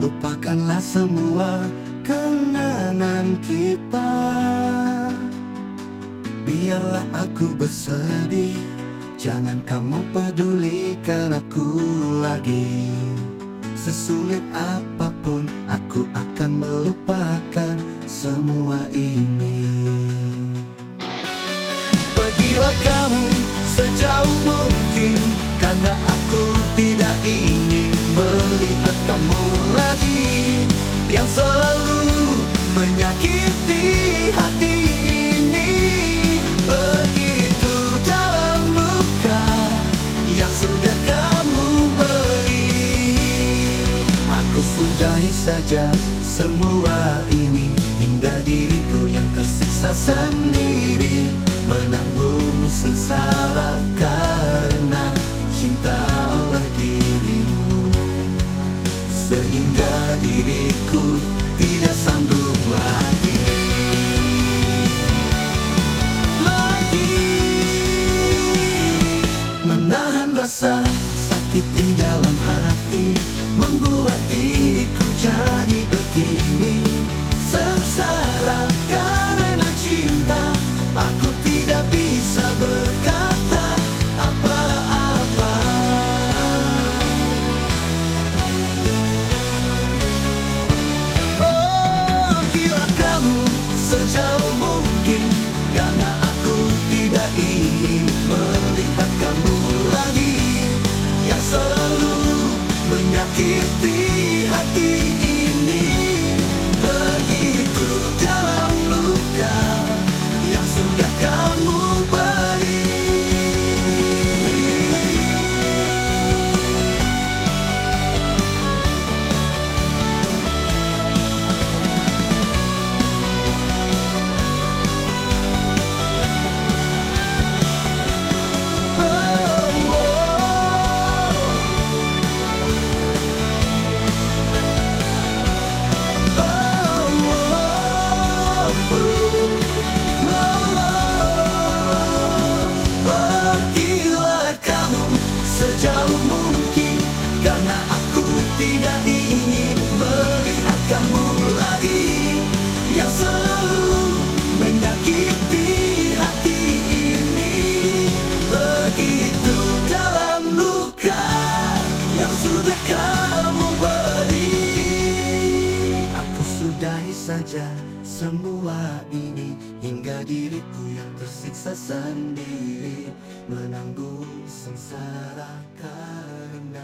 lupakanlah semua kenangan kita. Biarlah aku bersedih, jangan kamu pedulikan aku lagi. Sesulit apapun aku akan melupakan semua ini. Pergilah kamu sejauh mungkin, karena aku tidak ingin melihat kamu lagi yang selalu menyakiti hati ini. Begitu dalam luka yang sudah kamu beri. Aku sudahi saja semua ini, hingga diriku yang tersiksa sendiri menanggung sengsara karena cinta oleh dirimu. Sehingga diriku tidak sanggup lagi menahan rasa sakit di dalam hati, membuat diriku jadi begini. Sengsara karena cinta, aku tidak bisa berkata apa-apa. Oh, gila kamu sejauh mungkin, karena aku tidak ingin melihat kamu lagi yang selalu menyakiti hati ini. Begitu dalam luka yang sudah kamu beri. Pergilah kamu sejauh mungkin, karena aku tidak ingin melihat kamu lagi yang selalu menyakiti hati ini. Begitu dalam luka yang sudah kamu beri. Aku sudahi saja semua ini, hingga diriku yang tersiksa sendiri menanggung sengsara karena